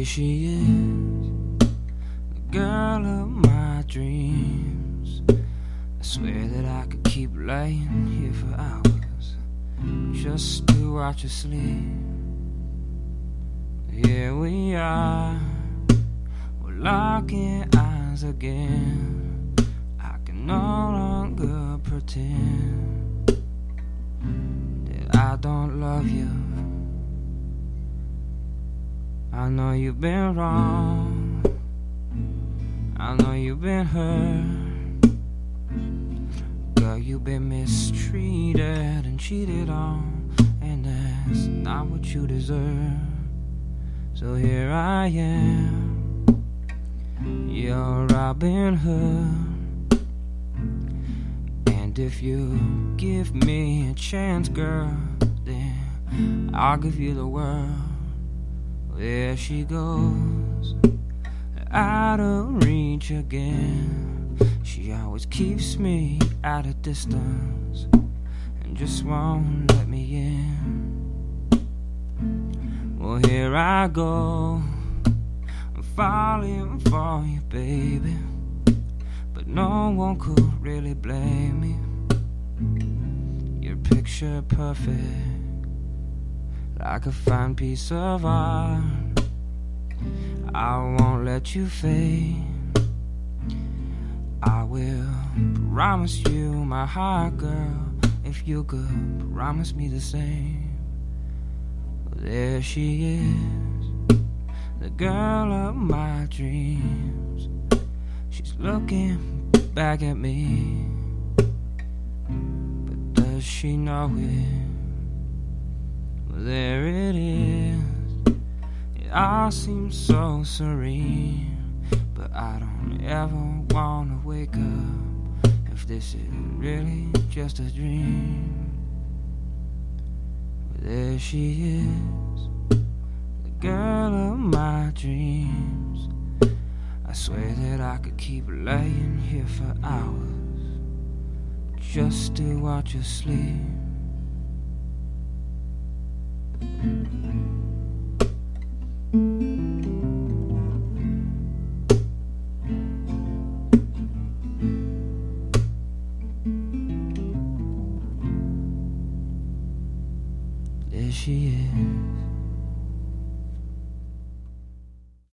she is, the girl of my dreams. I swear that I could keep laying here for hours just to watch her sleep. Here we are, we're locking eyes again. I can no longer pretend that I don't love you. I know you've been wrong, I know you've been hurt. Girl, you've been mistreated and cheated on, and that's not what you deserve. So here I am, your Robin Hood. And if you give me a chance, girl, then I'll give you the world. There she goes, out of reach again. She always keeps me at a distance and just won't let me in. Well, here I go, I'm falling for you, baby, but no one could really blame me. You're picture perfect, like a fine piece of art. I won't let you fade. I will promise you my heart, girl, if you could promise me the same. There she is, the girl of my dreams. She's looking back at me, but does she know it? There it is, it all seems so serene, but I don't ever wanna wake up if this is really just a dream. But there she is, the girl of my dreams. I swear that I could keep laying here for hours just to watch her sleep.